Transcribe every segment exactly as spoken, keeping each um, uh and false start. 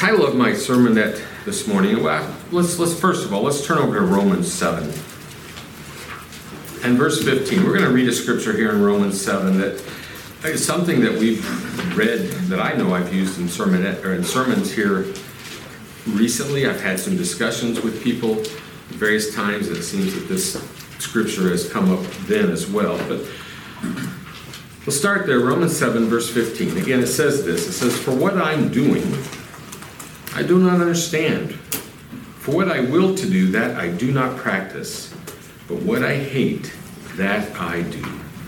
title of my sermonette this morning, well, let's, let's first of all, let's turn over to Romans seven. And verse fifteen, we're going to read a scripture here in Romans seven that is something that we've read, that I know I've used in, sermonette, or in sermons here recently. I've had some discussions with people at various times, and it seems that this scripture has come up then as well. But we'll start there, Romans seven, verse fifteen. Again, it says this. It says, "For what I'm doing, I do not understand. For what I will to do, that I do not practice. But what I hate, that I do."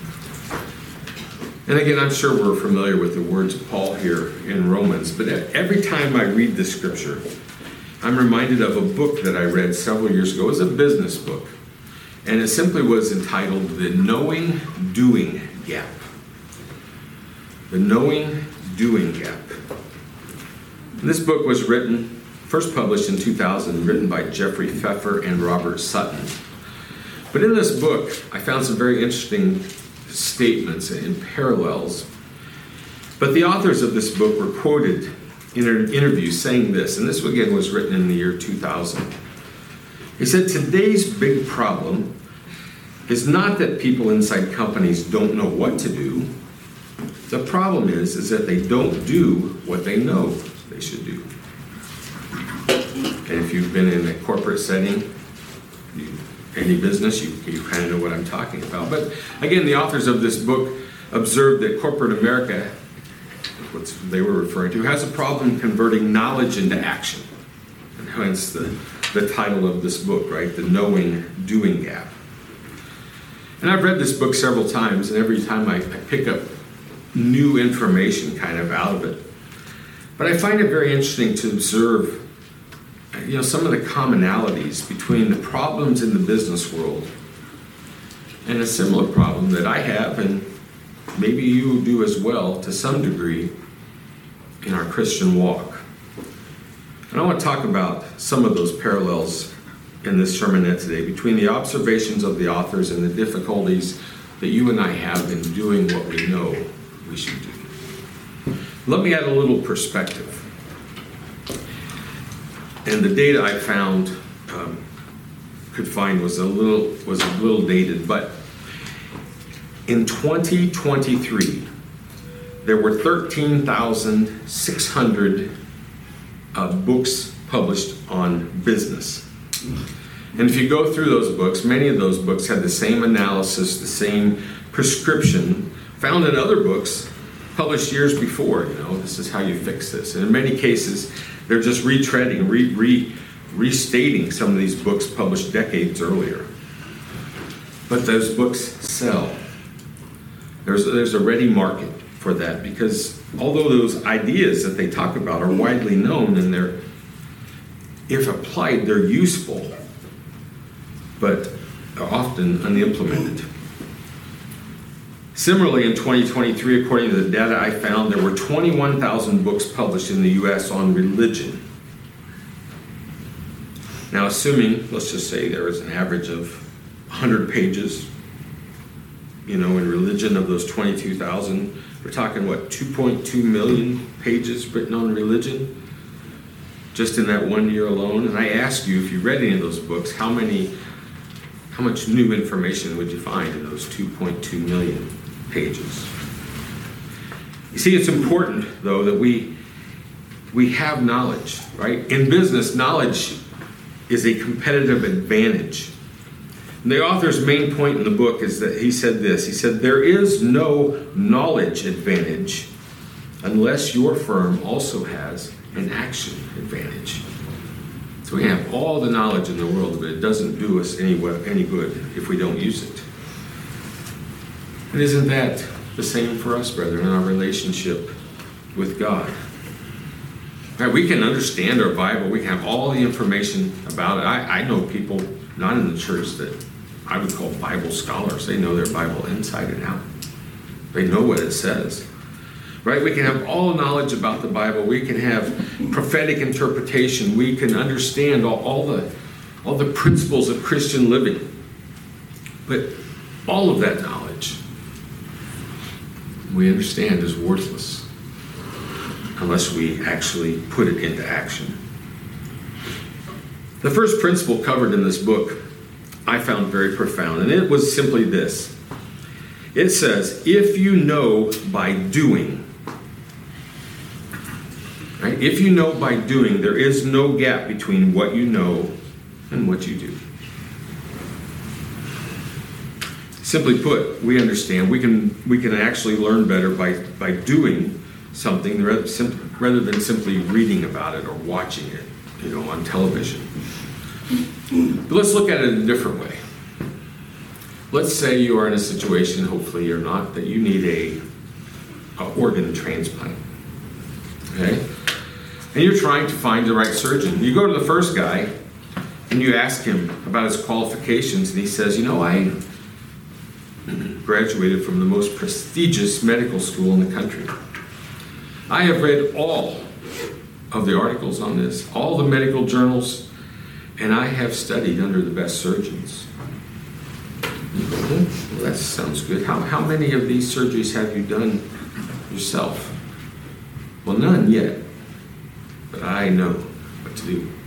And again, I'm sure we're familiar with the words of Paul here in Romans. But every time I read this scripture, I'm reminded of a book that I read several years ago. It was a business book. And it simply was entitled The Knowing Doing Gap. The Knowing Doing Gap. And this book was written, first published in two thousand, written by Jeffrey Pfeffer and Robert Sutton. But in this book, I found some very interesting statements and parallels. But the authors of this book were quoted in an interview saying this, and this again was written in the year two thousand. He said, "Today's big problem is not that people inside companies don't know what to do. The problem is, is that they don't do what they know they should do." And if you've been in a corporate setting, you, any business, you, you kind of know what I'm talking about. But again, the authors of this book observed that corporate America, what they were referring to, has a problem converting knowledge into action. And hence the, the title of this book, right? The Knowing Doing Gap. And I've read this book several times, and every time I, I pick up new information kind of out of it. But I find it very interesting to observe, you know, some of the commonalities between the problems in the business world and a similar problem that I have, and maybe you do as well to some degree, in our Christian walk. And I want to talk about some of those parallels in this sermonette today between the observations of the authors and the difficulties that you and I have in doing what we know we should do. Let me add a little perspective. And the data I found, um, could find was a little was a little dated, but in twenty twenty-three, there were thirteen thousand six hundred uh, books published on business. And if you go through those books, many of those books had the same analysis, the same prescription found in other books published years before. You know, this is how you fix this. And in many cases, they're just retreading, re, re, restating some of these books published decades earlier. But those books sell. There's, there's a ready market for that, because although those ideas that they talk about are widely known and they're, if applied, they're useful, but are often unimplemented. Similarly, in twenty twenty-three, according to the data I found, there were twenty-one thousand books published in the U S on religion. Now, assuming, let's just say there is an average of one hundred pages, you know, in religion of those twenty-two thousand, we're talking, what, two point two million pages written on religion? Just in that one year alone. And I ask you, if you read any of those books, how many, how much new information would you find in those two point two million pages? You see, it's important, though, that we we have knowledge, right? In business, knowledge is a competitive advantage. And the author's main point in the book is that he said this. He said, "There is no knowledge advantage unless your firm also has an action advantage." So we have all the knowledge in the world, but it doesn't do us any, any good if we don't use it. And isn't that the same for us, brethren, in our relationship with God? Right, we can understand our Bible. We can have all the information about it. I, I know people not in the church that I would call Bible scholars. They know their Bible inside and out. They know what it says. Right? We can have all knowledge about the Bible. We can have prophetic interpretation. We can understand all, all the all the principles of Christian living. But all of that knowledge, we understand, is worthless unless we actually put it into action. The first principle covered in this book I found very profound, and it was simply this. It says, if you know by doing, right? If you know by doing, there is no gap between what you know and what you do. Simply put, we understand we can we can actually learn better by, by doing something rather, sim, rather than simply reading about it or watching it, you know, on television. But let's look at it in a different way. Let's say you are in a situation, hopefully you're not, that you need a, a organ transplant. Okay? And you're trying to find the right surgeon. You go to the first guy and you ask him about his qualifications, and he says, you know, I graduated from the most prestigious medical school in the country. I have read all of the articles on this, all the medical journals, and I have studied under the best surgeons. You go, well, that sounds good. How, how many of these surgeries have you done yourself? Well, none yet, but I know what to do.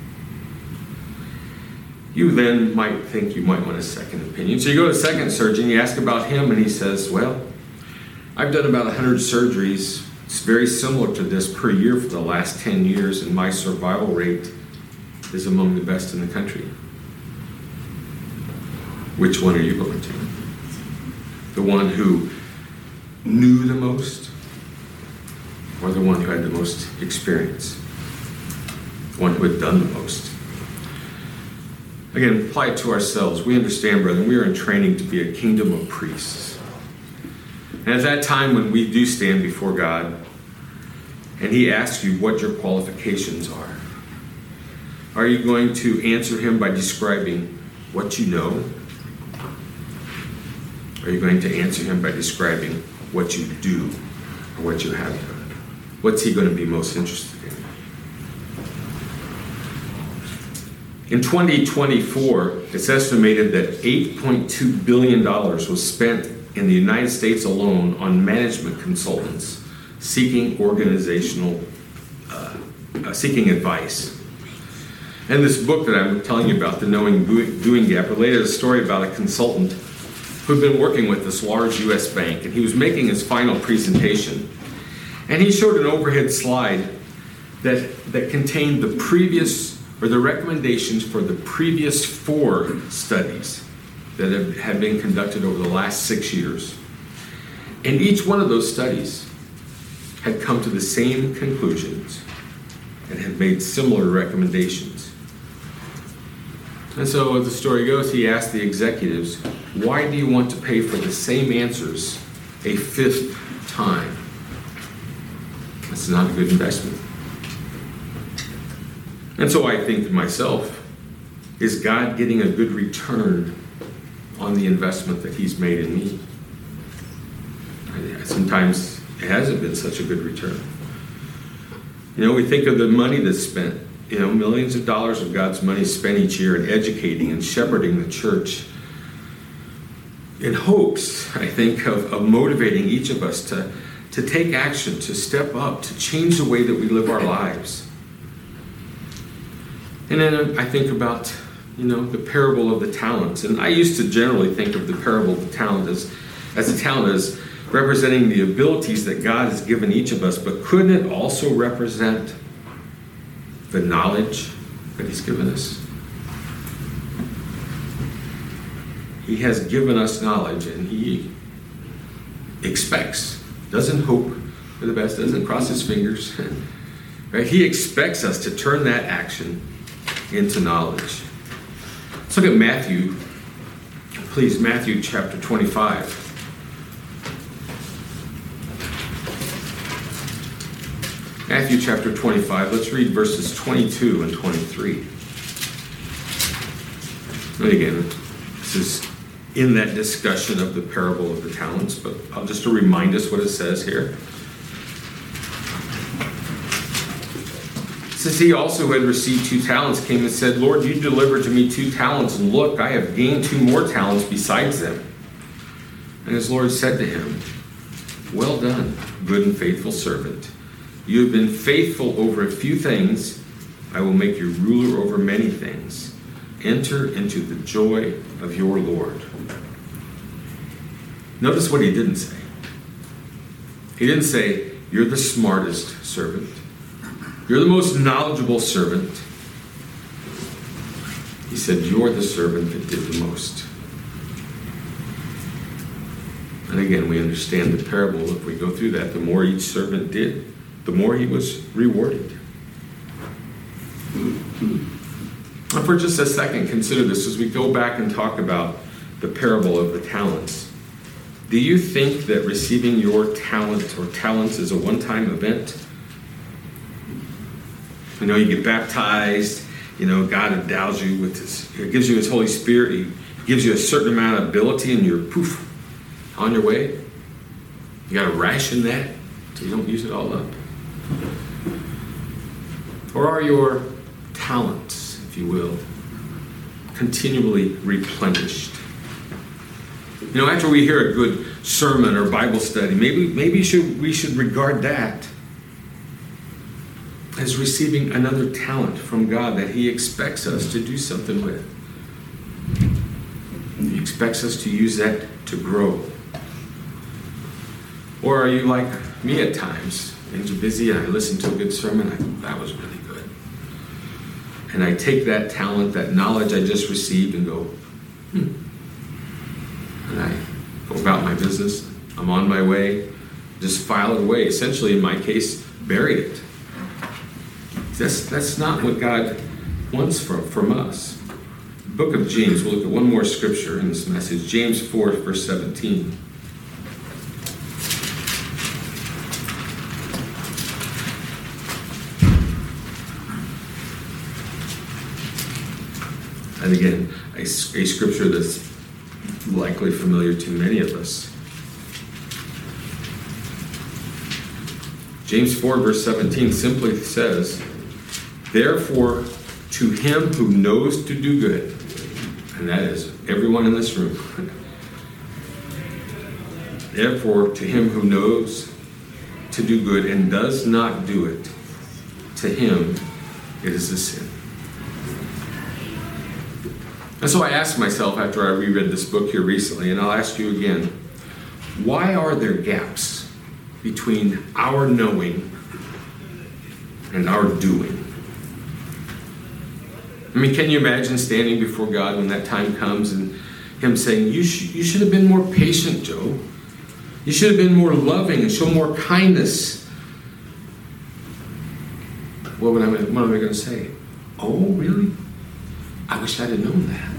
You then might think you might want a second opinion. So you go to the second surgeon, you ask about him, and he says, well, I've done about one hundred surgeries. It's very similar to this per year for the last ten years, and my survival rate is among the best in the country. Which one are you going to? The one who knew the most, or the one who had the most experience? The one who had done the most? Again, apply it to ourselves. We understand, brethren, we are in training to be a kingdom of priests. And at that time when we do stand before God, and He asks you what your qualifications are, are you going to answer Him by describing what you know? Are you going to answer Him by describing what you do or what you have done? What's He going to be most interested in? In twenty twenty-four, it's estimated that eight point two billion dollars was spent in the United States alone on management consultants seeking organizational, uh, uh, seeking advice. And this book that I'm telling you about, The Knowing Doing Gap, related a story about a consultant who'd been working with this large U S bank, and he was making his final presentation. And he showed an overhead slide that, that contained the previous, or the recommendations for the previous four studies that have, had been conducted over the last six years. And each one of those studies had come to the same conclusions and had made similar recommendations. And so as the story goes, he asked the executives, why do you want to pay for the same answers a fifth time? That's not a good investment. And so I think to myself, is God getting a good return on the investment that He's made in me? Sometimes it hasn't been such a good return. You know, we think of the money that's spent, you know, millions of dollars of God's money spent each year in educating and shepherding the church in hopes, I think, of, of motivating each of us to, to take action, to step up, to change the way that we live our lives. And then I think about, you know, the parable of the talents. And I used to generally think of the parable of the talent as, as a talent as representing the abilities that God has given each of us, but couldn't it also represent the knowledge that He's given us? He has given us knowledge, and He expects, doesn't hope for the best, doesn't cross His fingers. Right? He expects us to turn that action into knowledge. Let's look at Matthew, please, Matthew chapter twenty-five. Matthew chapter twenty-five, let's read verses twenty-two and twenty-three. And again, this is in that discussion of the parable of the talents, but I'll just to remind us what it says here. It says, he also who had received two talents came and said, Lord, you delivered to me two talents, and look, I have gained two more talents besides them. And his Lord said to him, well done, good and faithful servant. You have been faithful over a few things. I will make you ruler over many things. Enter into the joy of your Lord. Notice what he didn't say. He didn't say, you're the smartest servant. You're the most knowledgeable servant. He said, you're the servant that did the most. And again, we understand the parable. If we go through that, the more each servant did, the more he was rewarded. And for just a second, consider this as we go back and talk about the parable of the talents. Do you think that receiving your talent or talents is a one-time event? You know, you get baptized, you know, God endows you with his, he gives you his Holy Spirit, he gives you a certain amount of ability, and you're poof, on your way. You got to ration that so you don't use it all up. Or are your talents, if you will, continually replenished? You know, after we hear a good sermon or Bible study, maybe maybe should, we should regard that as receiving another talent from God that he expects us to do something with. He expects us to use that to grow. Or are you like me at times? Things are busy and I listen to a good sermon. I think that was really good. And I take that talent, that knowledge I just received and go, hmm. And I go about my business. I'm on my way. Just file it away. Essentially, in my case, bury it. That's, that's not what God wants from, from us. The book of James, we'll look at one more scripture in this message. James four, verse seventeen. And again, a, a scripture that's likely familiar to many of us. James four, verse seventeen simply says, therefore, to him who knows to do good, and that is everyone in this room, therefore, to him who knows to do good and does not do it, to him it is a sin. And so I asked myself after I reread this book here recently, and I'll ask you again, why are there gaps between our knowing and our doing? I mean, can you imagine standing before God when that time comes and him saying, you, sh- you should have been more patient, Joe. You should have been more loving and show more kindness. What, would I, what am I going to say? Oh, really? I wish I'd have known that.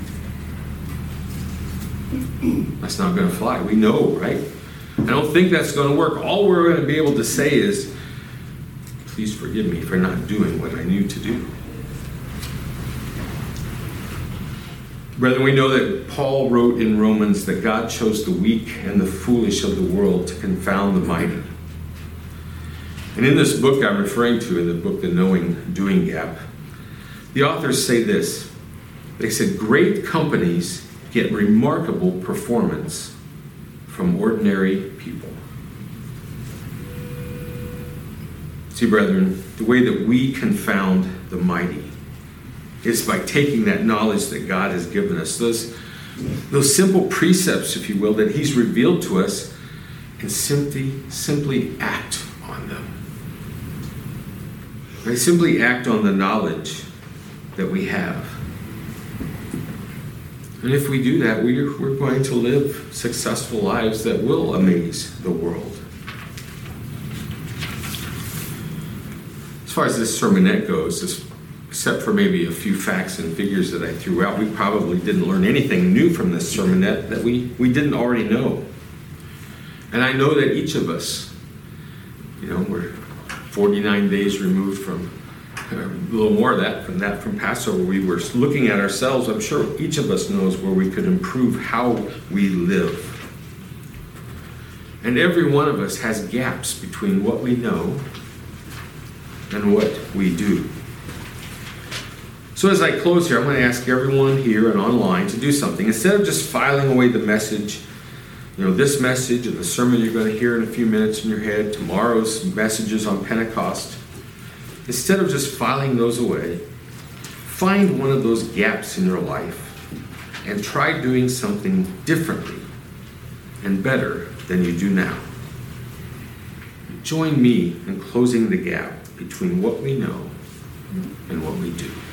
That's not going to fly. We know, right? I don't think that's going to work. All we're going to be able to say is, please forgive me for not doing what I knew to do. Brethren, we know that Paul wrote in Romans that God chose the weak and the foolish of the world to confound the mighty. And in this book I'm referring to, in the book The Knowing Doing Gap, the authors say this. They said, great companies get remarkable performance from ordinary people. See, brethren, the way that we confound the mighty is by taking that knowledge that God has given us, those, those simple precepts, if you will, that he's revealed to us, and simply, simply act on them. They simply act on the knowledge that we have. And if we do that, we're, we're going to live successful lives that will amaze the world. As far as this sermonette goes, this, except for maybe a few facts and figures that I threw out, we probably didn't learn anything new from this sermonette that we, we didn't already know. And I know that each of us, you know, we're forty-nine days removed from, a little more of that from that from Passover. We were looking at ourselves. I'm sure each of us knows where we could improve how we live. And every one of us has gaps between what we know and what we do. So as I close here, I'm going to ask everyone here and online to do something. Instead of just filing away the message, You know, this message and the sermon you're going to hear in a few minutes in your head, tomorrow's messages on Pentecost, instead of just filing those away, find one of those gaps in your life and try doing something differently and better than you do now. Join me in closing the gap between what we know and what we do.